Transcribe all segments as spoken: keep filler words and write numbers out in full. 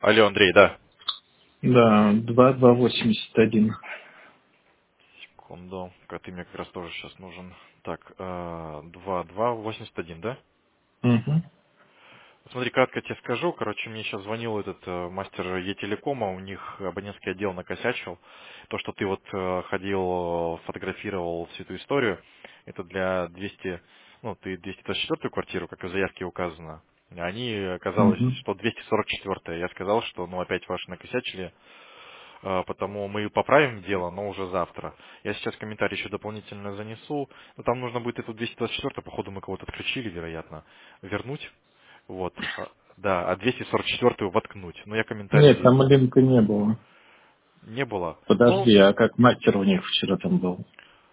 Алло, Андрей, да. Да, два два восемьдесят один. Секунду. Как мне как раз тоже сейчас нужен. Так, э, два два восемьдесят один, да? Угу. Смотри, кратко тебе скажу. Короче, мне сейчас звонил этот э, мастер Е-телекома, у них абонентский отдел накосячил. То, что ты вот э, ходил, э, фотографировал всю эту историю, это для двухсот, ну, ты двести двадцать четвёртую квартиру, как и в заявке указано. Они, оказалось, Угу. что двести сорок четвёртая. Я сказал, что, ну, опять ваши накосячили, э, потому мы поправим дело, но уже завтра. Я сейчас комментарий еще дополнительно занесу. Но там нужно будет эту двести двадцать четвёртую, походу мы кого-то отключили, вероятно, вернуть. Вот. А, Да, а двести сорок четвёртую воткнуть. Но я комментарий Нет, здесь там линка не было. не было. Ну, Подожди, а как мастер у них вчера там был?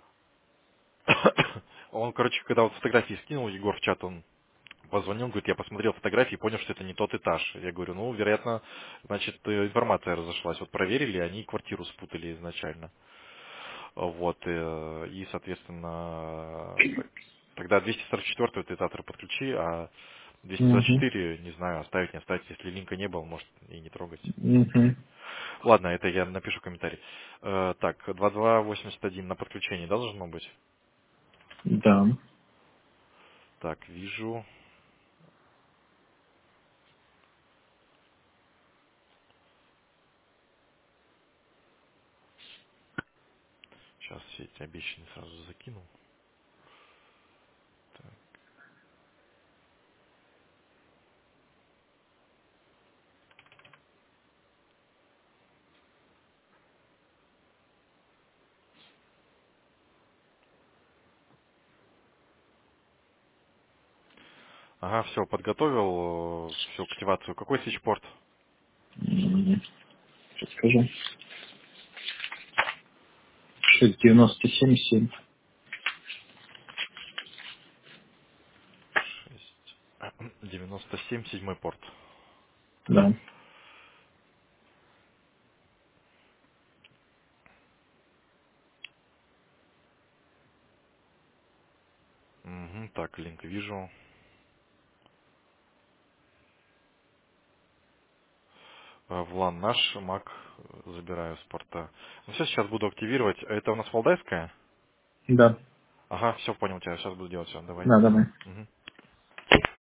он, короче, когда вот фотографии скинул, Егор в чат, он позвонил, говорит, я посмотрел фотографии и понял, что это не тот этаж. Я говорю, ну, вероятно, значит, э, информация разошлась. Вот проверили, они квартиру спутали изначально. Вот, э, и, соответственно, так- тогда двести сорок четвёртую ты Татар подключи, а двести двадцать Угу. четыре не знаю, оставить, не оставить, если линка не было, может и не трогать. Угу. Ладно, это я напишу комментарий. Э, так, два два восемьдесят один на подключении да, должно быть? Да. Так, вижу. Сейчас все эти обещанные сразу закинул. Так. Ага, все, подготовил всю активацию. Какой свитчпорт? М, Сейчас скажу. шесть девяносто семь семь. шесть девяносто семь, седьмой порт. Да. Угу, так, линк вижу. Э, В лан наш, Мак забираю с порта. Ну все, сейчас буду активировать. Это у нас Валдайская? Да. Ага, все, понял тебя, сейчас буду делать все, давай. Да, давай. Мгм.